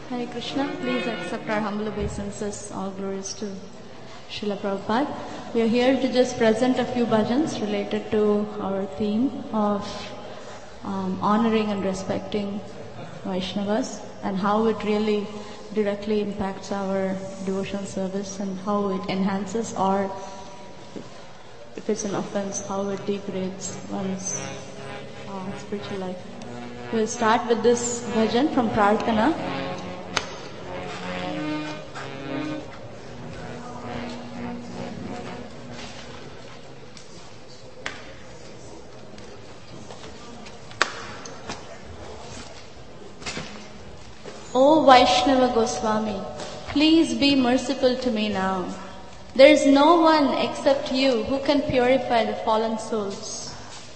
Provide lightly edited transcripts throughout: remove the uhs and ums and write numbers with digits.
Hare Krishna, please accept our humble obeisances. All glories to Srila Prabhupada. We are here to just present a few bhajans related to our theme of honoring and respecting Vaishnavas and how it really directly impacts our devotional service and how it enhances, or if it's an offense, how it degrades one's spiritual life. We'll start with this bhajan from Prarthana. O Vaishnava Goswami, please be merciful to me now. There is no one except you who can purify the fallen souls.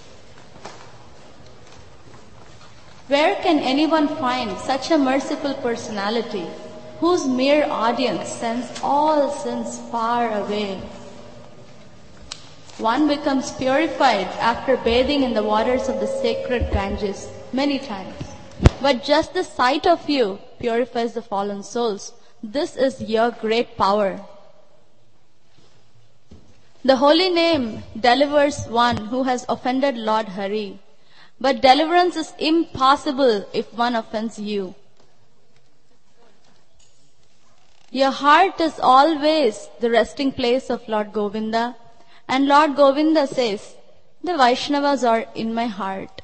Where can anyone find such a merciful personality whose mere audience sends all sins far away? One becomes purified after bathing in the waters of the sacred Ganges many times. But just the sight of you purifies the fallen souls. This is your great power. The holy name delivers one who has offended Lord Hari. But deliverance is impossible if one offends you. Your heart is always the resting place of Lord Govinda. And Lord Govinda says, the Vaishnavas are in my heart.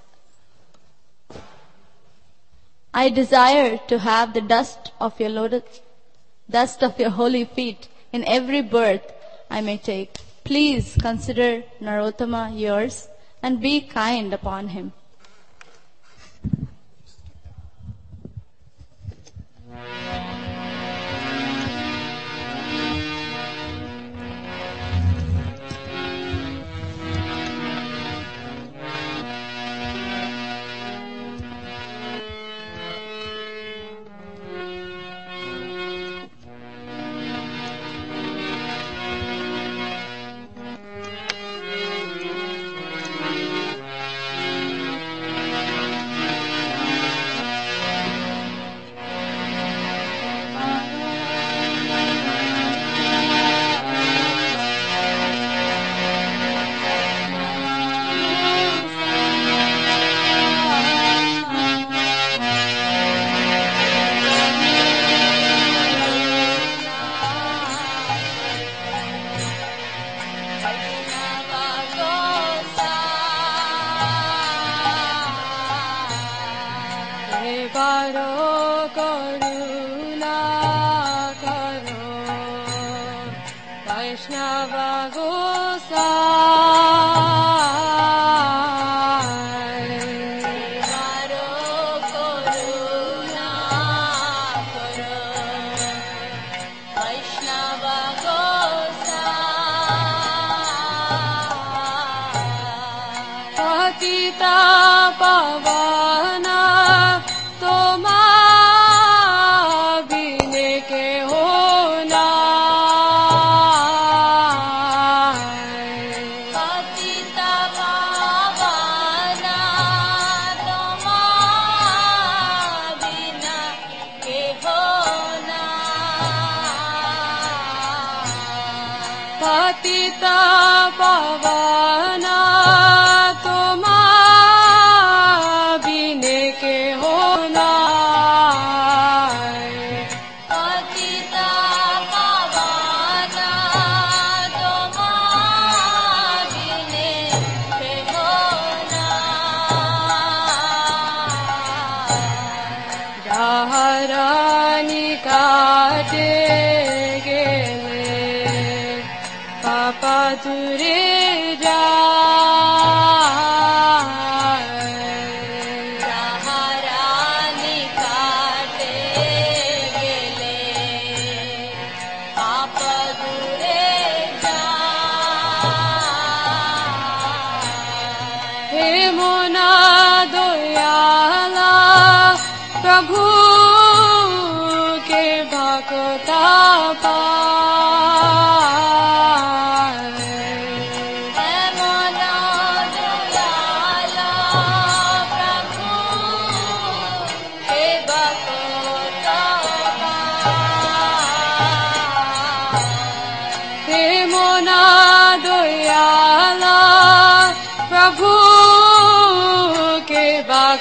I desire to have the dust of your holy feet in every birth I may take. Please consider Narottama yours and be kind upon him.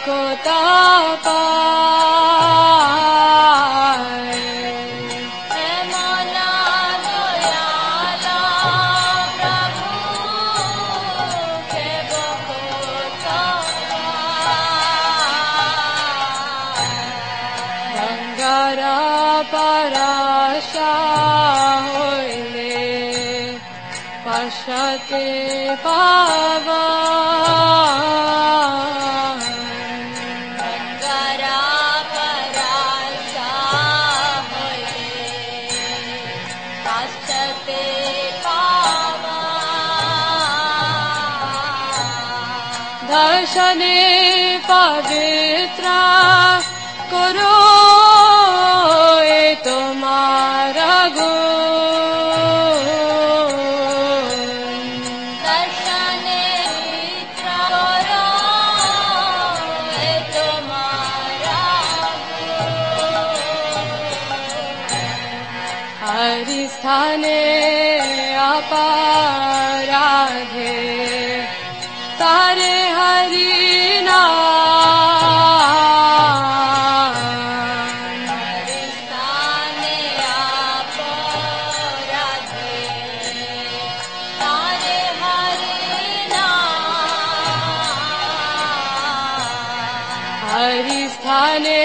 मुकुता पाए हे मोना दयाला प्रभु के मुकुता गंगारा पराशा होइले पश्यते पावन गंगारा पराशा होइले पश्यते पावन दर्शने पवित्रा करो ए तुम्हारा गुण दर्शने करो ए तुम्हारा हरि स्थाने अपराधे तारे हरि स्थाने अपराधे तारे हरि स्थाने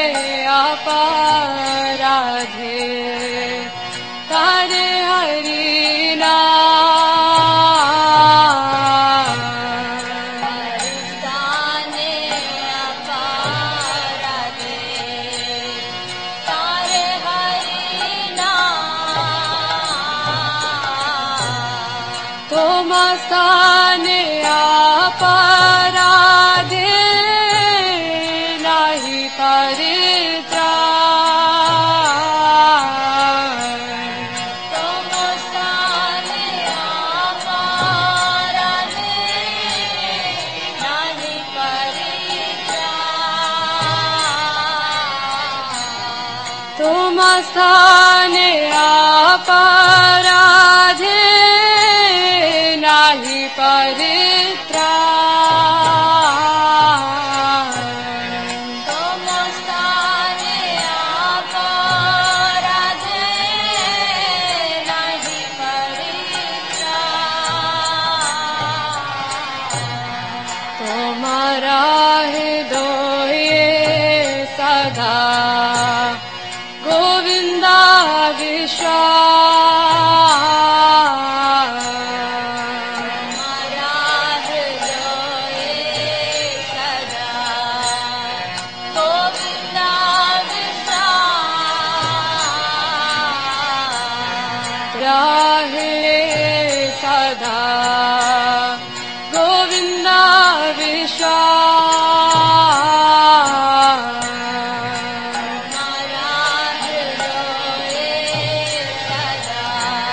अपराधे तारे हरि स्थाने अपराधे तारे तुम स्थाने अपराधे नाही परित्राण तुम स्थाने अपराधे नाही परित्राण तुम स्थाने अपराधे नाही परित्राण तुम स्थाने अपराधे नाही परित्राण तुम्हारा हृदय सदा गोविंदा हमारा हृदय सदा गोविंदा विश्राम राहे सदा गोविंदा हमारा हृदय सदा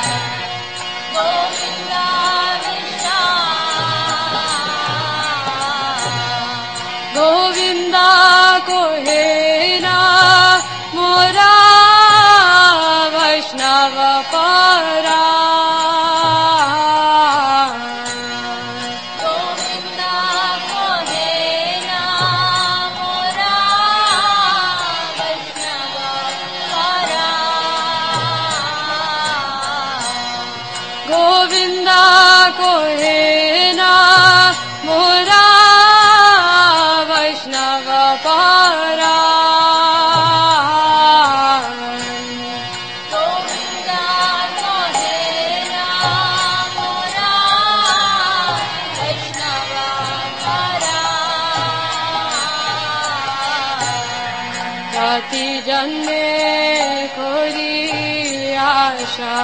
गोविंदा विश्राम गोविंदा को है ना मोरा वैष्णव परा गोविंदा को है ना मोरा वैष्णव परा गोविंदा को है ना मोरा वैष्णव परा गोविंदा को है ना मोरा वैष्णव परा जाति जन्मे खोरी आशा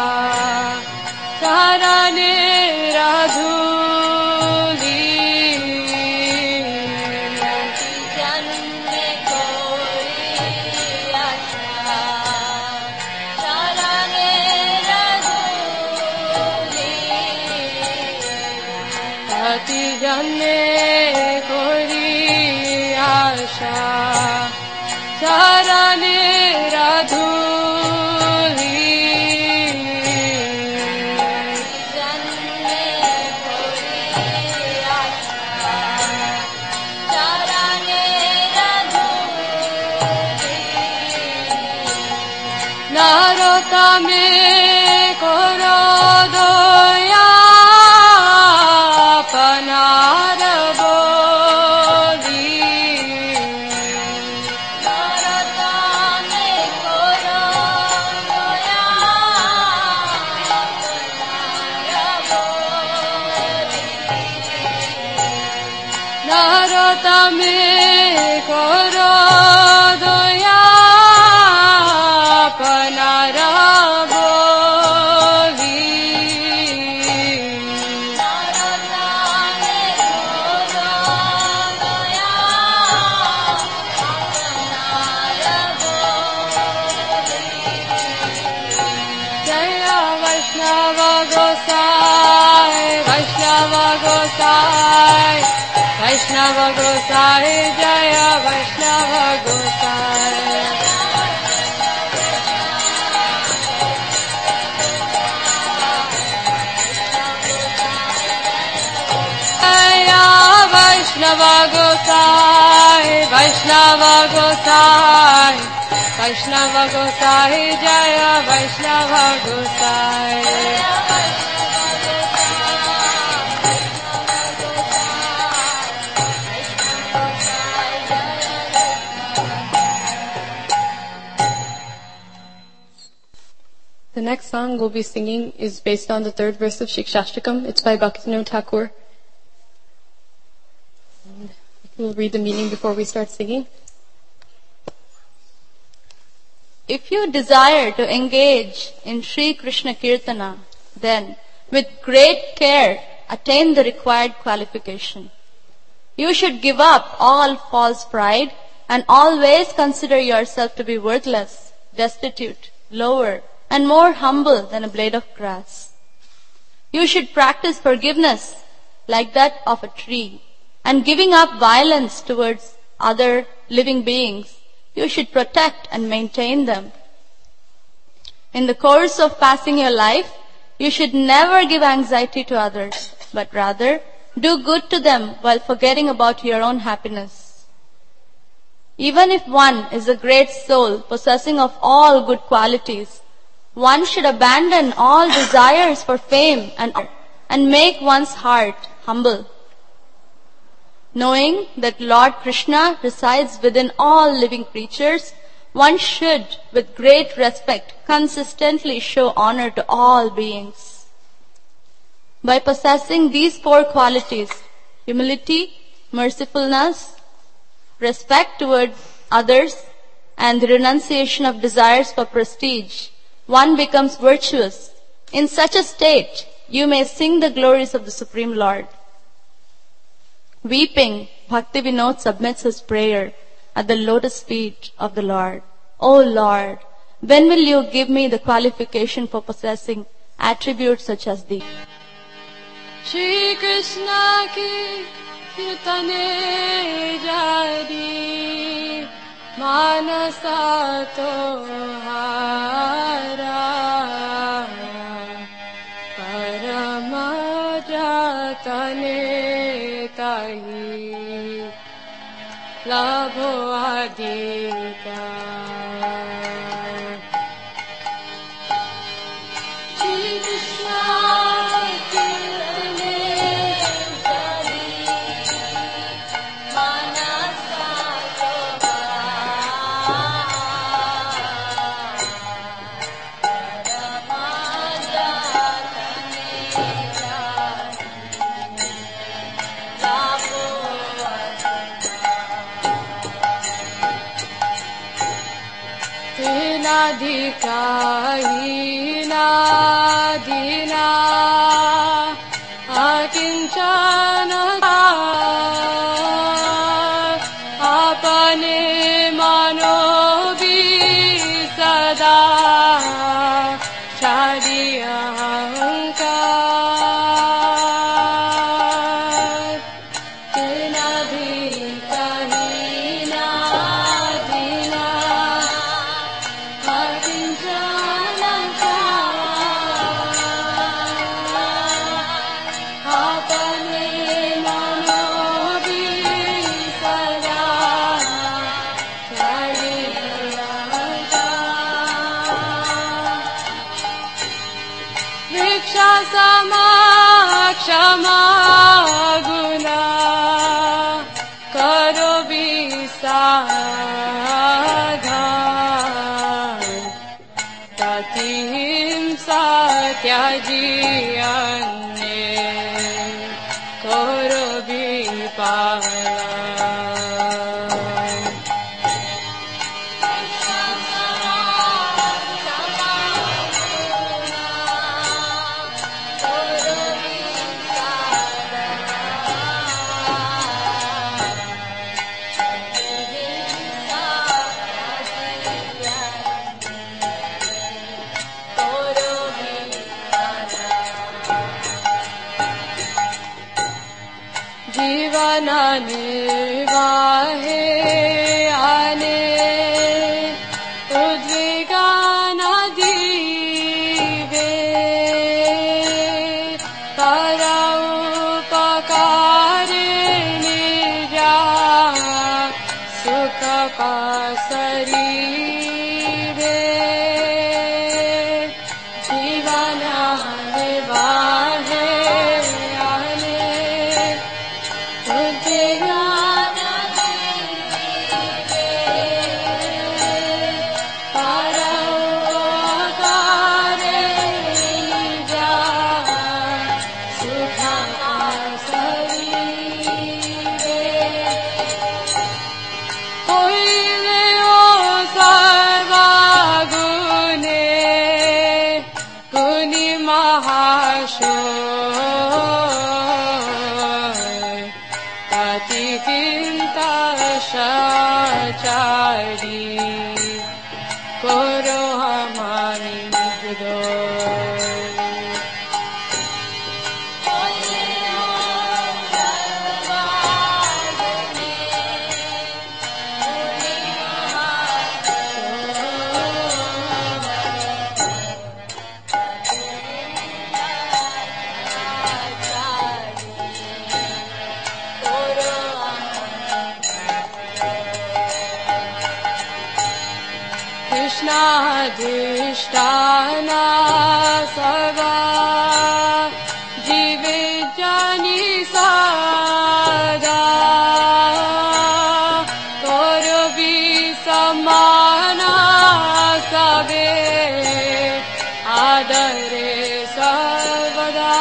चारणे राधुली जन्मे कोरी आशा शरणे रघुली जाति जन्मे खोरी आशा चारणे राधुली जन्मे कोरी आशा शरणे নারতমে করো দয়া আপনার বলি নারতমে করো দয়া নারতমে করো দয়া আপনার বলি নারতমে করো দয়া আপনার বলি জয় বৈষ্ণব গোসাই বৈষ্ণব গোসাই वैष्णव गोसाई जय वैष्णव गोसाई जय वैष्णव गोसाई वैष्णव गोसाई वैष्णव गोसाई जय वैष्णव गोसाई The next song we'll be singing is based on the third verse of Shikshashtakam. It's by Bhaktivinoda Thakur. And we'll read the meaning before we start singing. If you desire to engage in Sri Krishna Kirtana, then with great care attain the required qualification. You should give up all false pride and always consider yourself to be worthless, destitute, lower, and more humble than a blade of grass. You should practice forgiveness like that of a tree, and giving up violence towards other living beings, you should protect and maintain them. In the course of passing your life, you should never give anxiety to others, but rather do good to them while forgetting about your own happiness. Even if one is a great soul possessing of all good qualities, one should abandon all desires for fame and make one's heart humble. Knowing that Lord Krishna resides within all living creatures, one should, with great respect, consistently show honor to all beings. By possessing these four qualities, humility, mercifulness, respect toward others, and the renunciation of desires for prestige, one becomes virtuous. In such a state, you may sing the glories of the Supreme Lord. Weeping, Bhaktivinoda submits his prayer at the lotus feet of the Lord. O Lord, when will you give me the qualification for possessing attributes such as these? Shri Krishna ki kirtane jari manasa tohara parama jatane tahi labho adhika Shri Krishna kirtane jari manasa Hina dina akinchana apane mano sada chadi ahankar hina dina Apane क्षमा गुना करो विसाधान ताकि हिंसा त्याजी अन्य करो विपालन जीवन निर्वाहे आने उद्विग्न दीवे पर उपकार निजा सुख पासरी जीवन निर्वाहे चारी करो हमारी कृष्णाधिष्ठाना सर्वा जीवे जानी सदा करो विसमाना सबे आदरे सर्वदा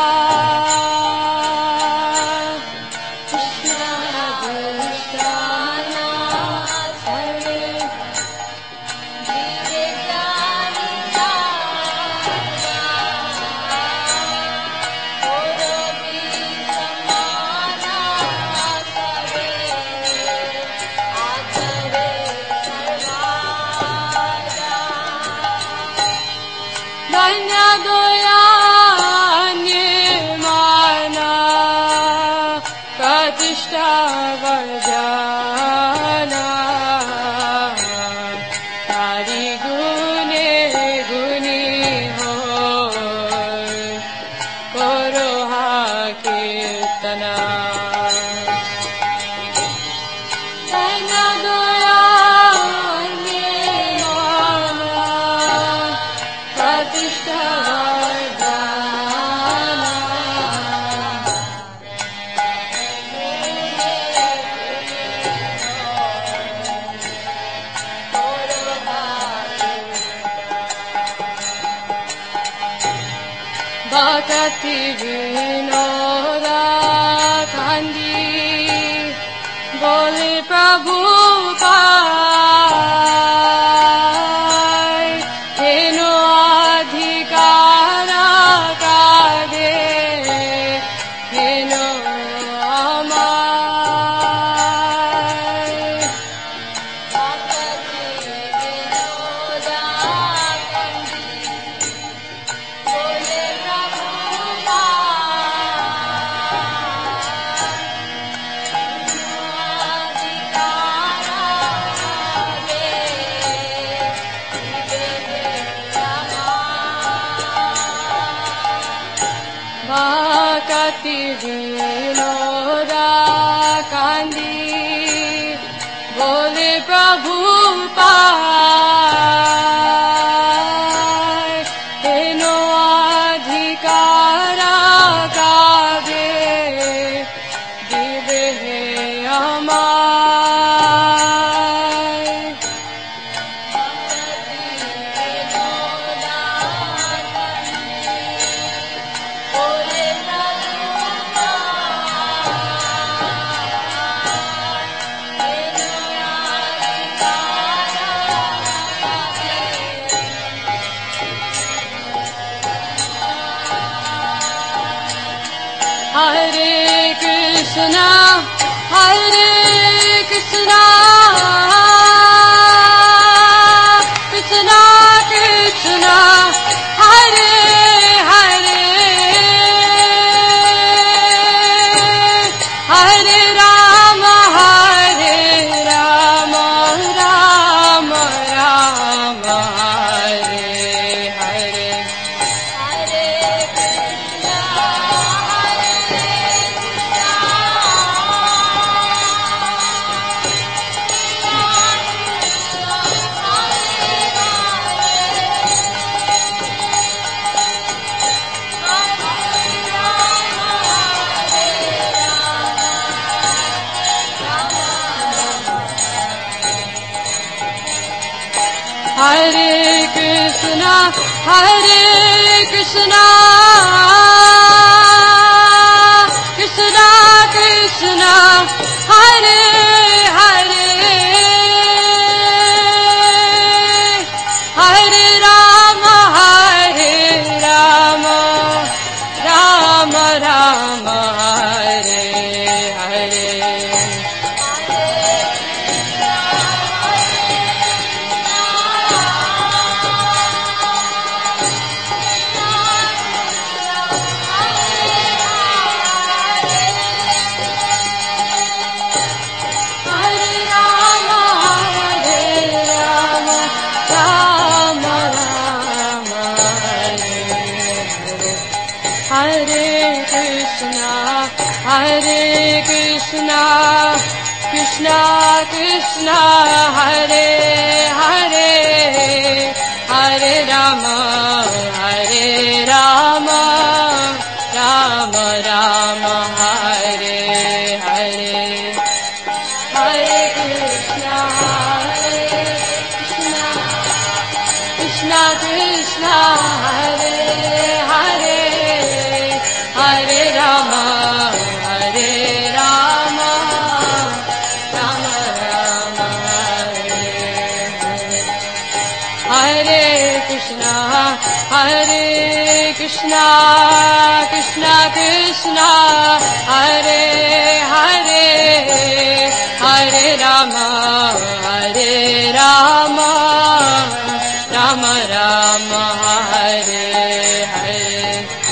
भक्ति विनोदा कांदी बोले प्रभु पाय हेनो अधिकार का दे हेनो भक्ति विनोदा कांदी बोले प्रभु पाय हेनो अधिकार Krishna, Hare Krishna, Krishna Krishna, Hare Hare, Hare Rama, Rama Rama, Hare Hare. Hare Krishna, Hare Krishna, Krishna Krishna, Hare Hare, Hare Rama, Rama Rama, Hare Hare. Hare Krishna, Hare Krishna, Krishna Krishna, Hare Hare, Hare Rama, Rama Rama, Hare Hare. Hare Krishna, Krishna Krishna, Hare Hare, Hare Rama, Rama Rama, Hare Hare. Hare Krishna, Krishna Krishna, Hare Hare, Hare Rama, Rama Rama, Hare Hare.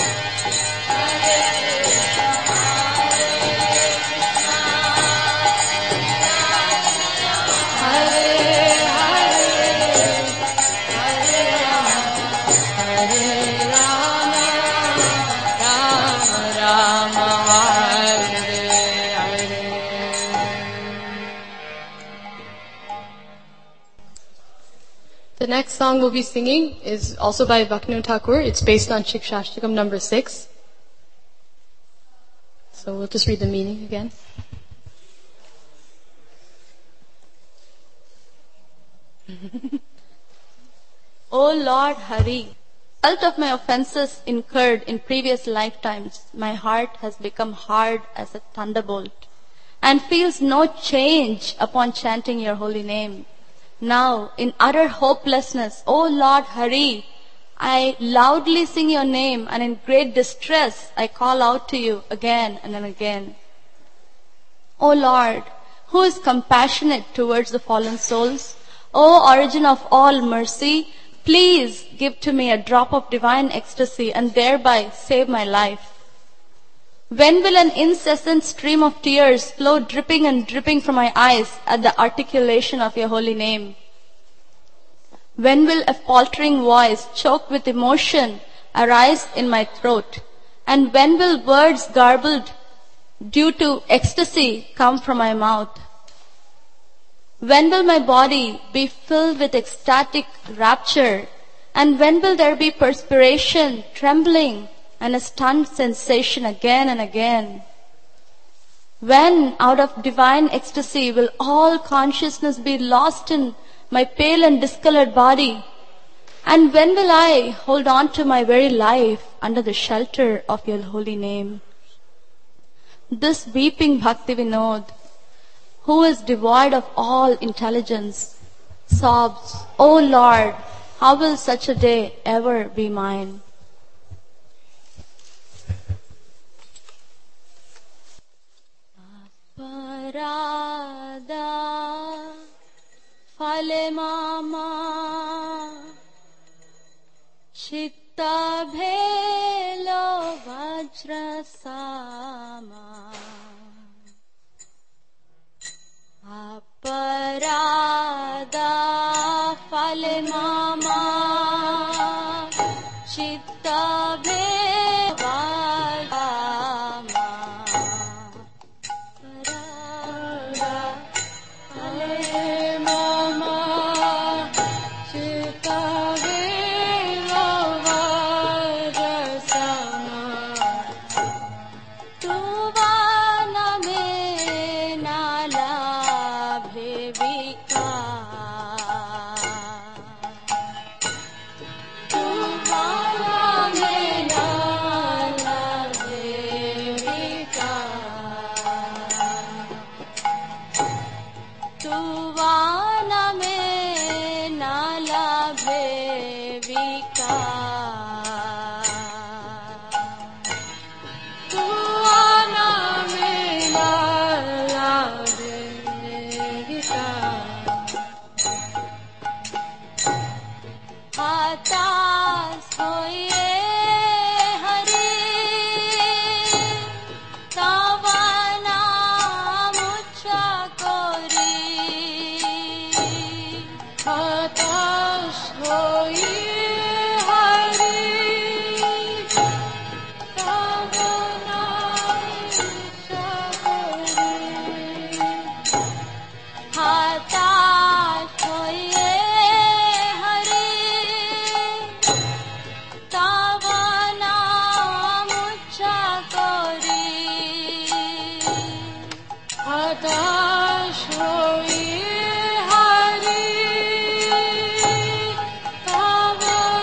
The next song we'll be singing is also by Bhaktivinoda Thakur. It's based on Shikshashtakam number 6. So we'll just read the meaning again. O Lord Hari, result of my offenses incurred in previous lifetimes, my heart has become hard as a thunderbolt and feels no change upon chanting your holy name. Now, in utter hopelessness, O Lord Hari, I loudly sing your name, and in great distress I call out to you again and again. O Lord, who is compassionate towards the fallen souls, O origin of all mercy, please give to me a drop of divine ecstasy and thereby save my life. When will an incessant stream of tears flow dripping and dripping from my eyes at the articulation of your holy name? When will a faltering voice choked with emotion arise in my throat? And when will words garbled due to ecstasy come from my mouth? When will my body be filled with ecstatic rapture? And when will there be perspiration, trembling, and a stunned sensation again and again? When, out of divine ecstasy, will all consciousness be lost in my pale and discolored body? And when will I hold on to my very life under the shelter of your holy name? This weeping Bhaktivinoda, who is devoid of all intelligence, sobs, O Lord, how will such a day ever be mine? अपराधा फले मामा चित्त भेलो वज्र सामा अपराधा फले मामा चित्त भेलो Hatash hoye hari,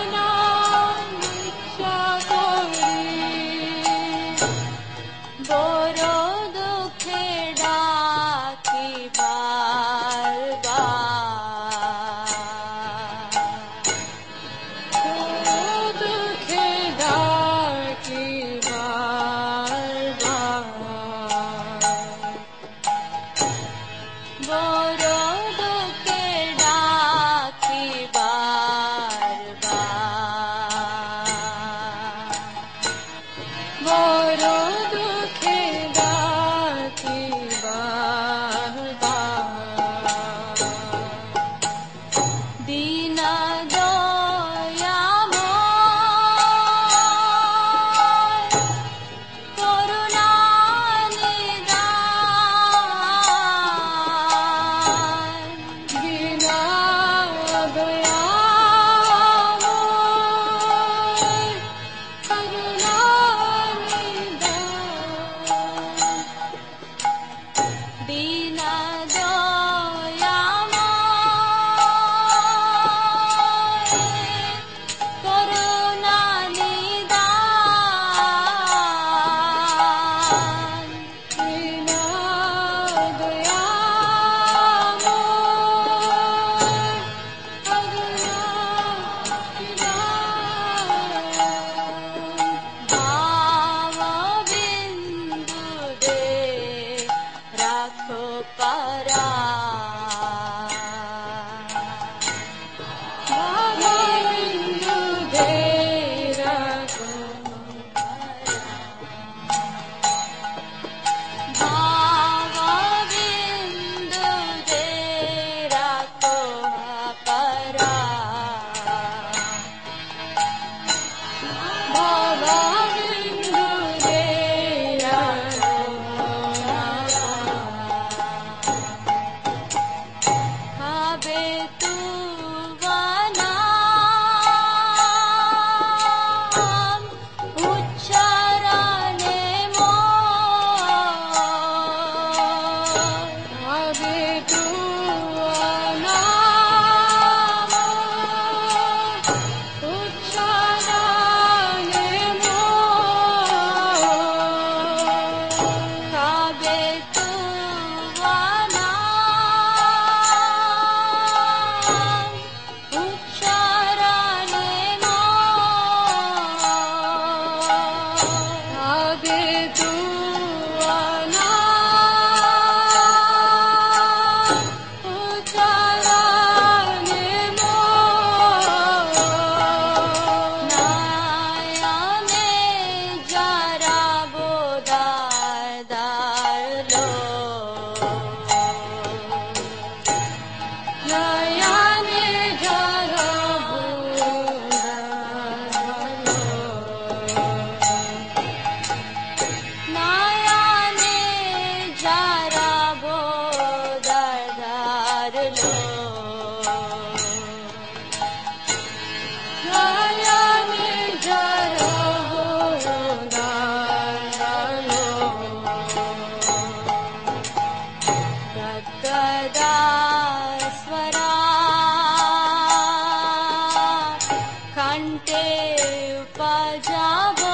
कंठे उपजाबो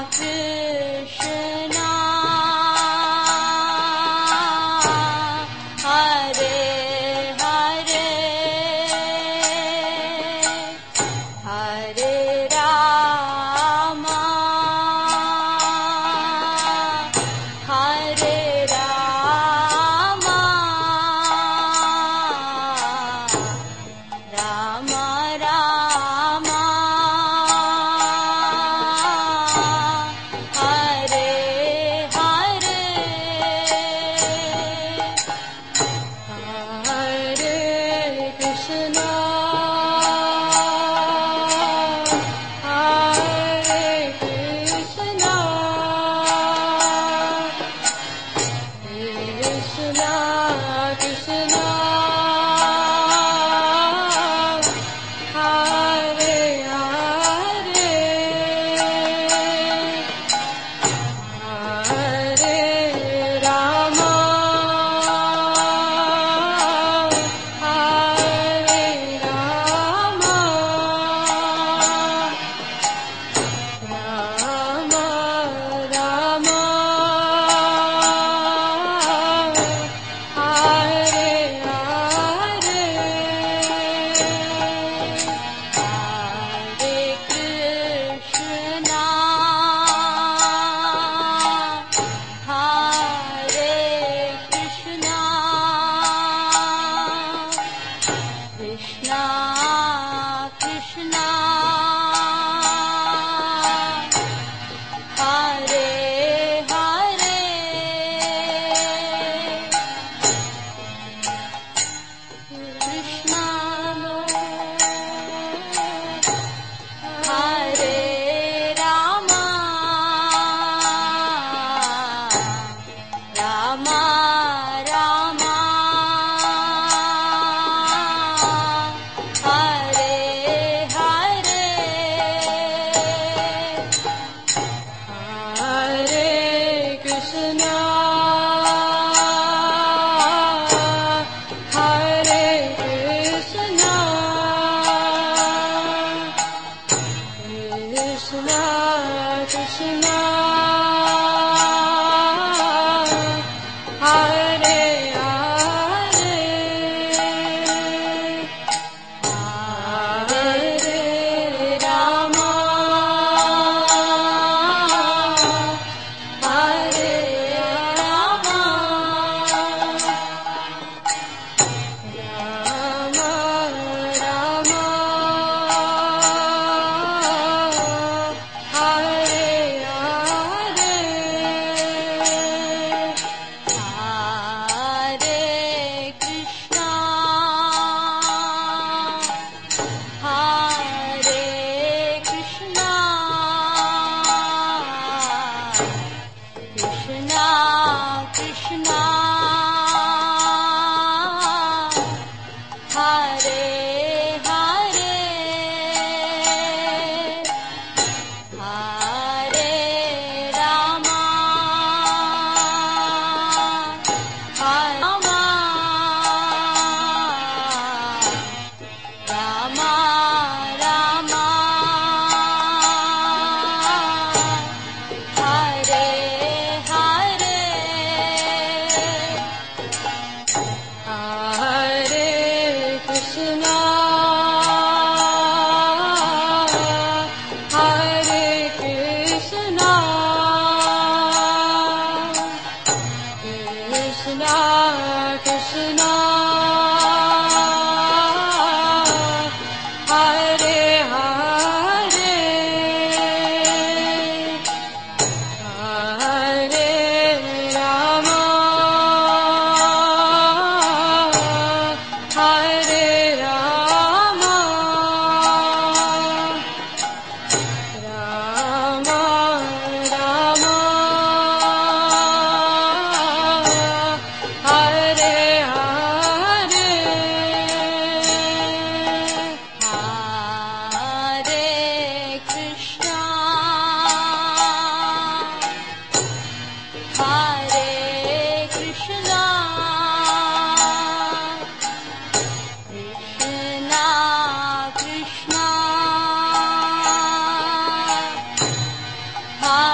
Hare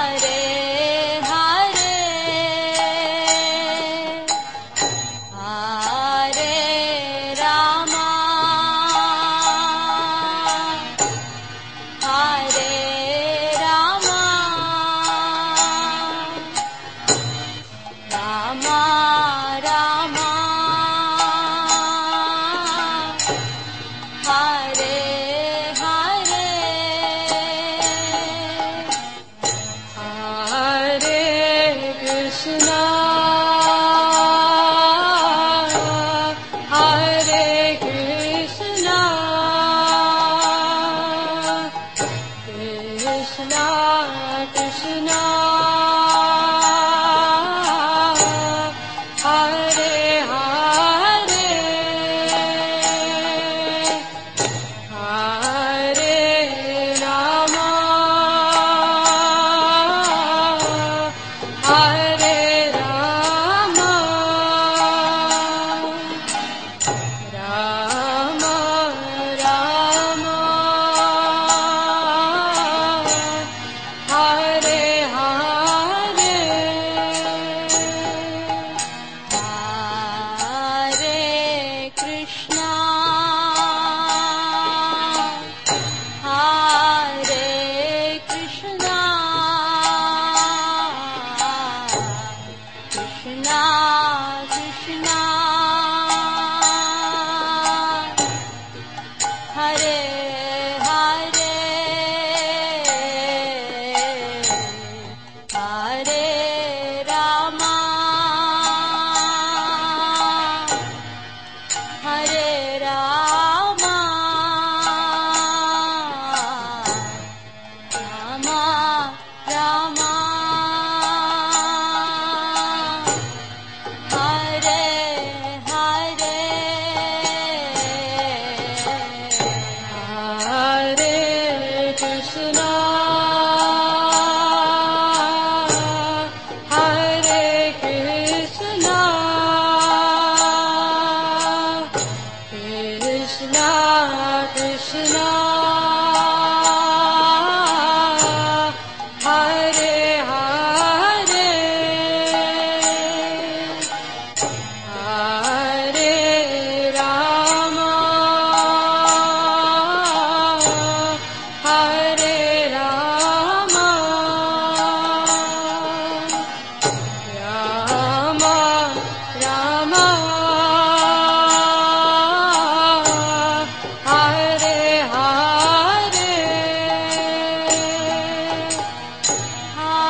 Hare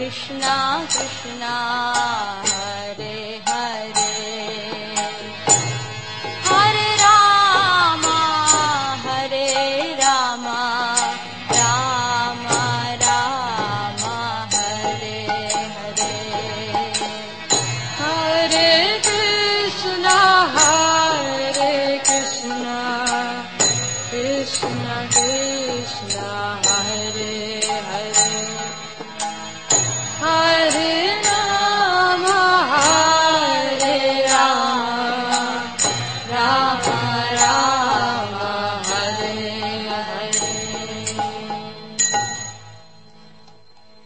Krishna Krishna